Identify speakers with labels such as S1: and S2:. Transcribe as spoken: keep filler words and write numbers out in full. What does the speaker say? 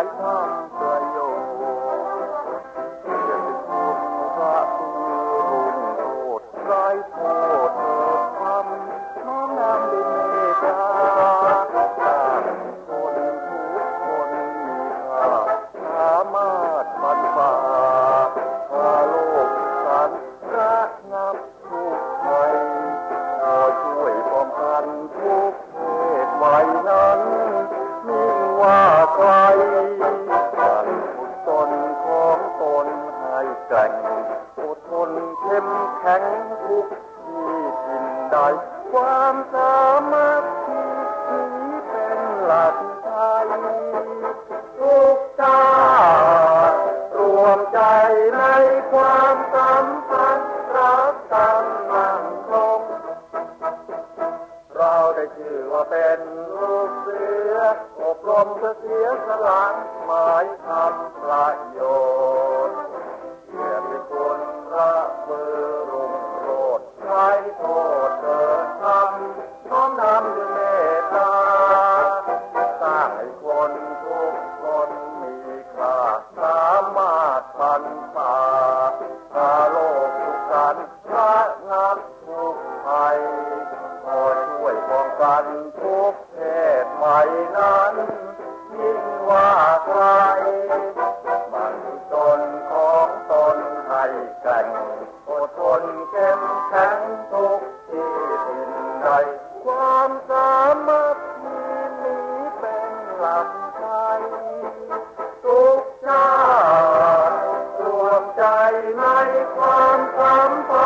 S1: ทำประโยชน์เพื่อคุณพระผู้รุ่งโรจน์ไร้โทษเถิดทำน้อมนำด้วยเมตตาสร้างคนทุกคนมีค่าสามารถบรรพาพาโลกสันระงับทุกข์ภัยขอช่วยป้องกันทุกเพศวัยนั้นมิ่งว่าใครการฝึกตนของตนให้แกร่งอดทนเข้มแข็งทุกที่ทินใดความสามารถที่นี้เป็นหลักใจทุกชาติรวมใจในความสัมพันธ์รักกันมั่นคงเราได้ชื่อว่าเป็นลูกเสืออบรมเพื่อเสียสละหมายทำประโยชน์เพื่อเป็นคนละเมือรุ่งโรจน์ไร้โทษเกิดทำน้อมนำด้วยเมตตาสร้างให้คนทุกคนมีค่าสามารถพันป่าพาโลกทุกกันระงับทุกภัยขอช่วยป้องกันทุกเพศภัยนั้นยิ่งว่าใครมันตนของตนให้แกร่งอดทนเข้มแข็งทุกที่ทินใดความสามารถมีนี้เป็นหลักใจทุกชาติรวมใจในความสัมพันธ์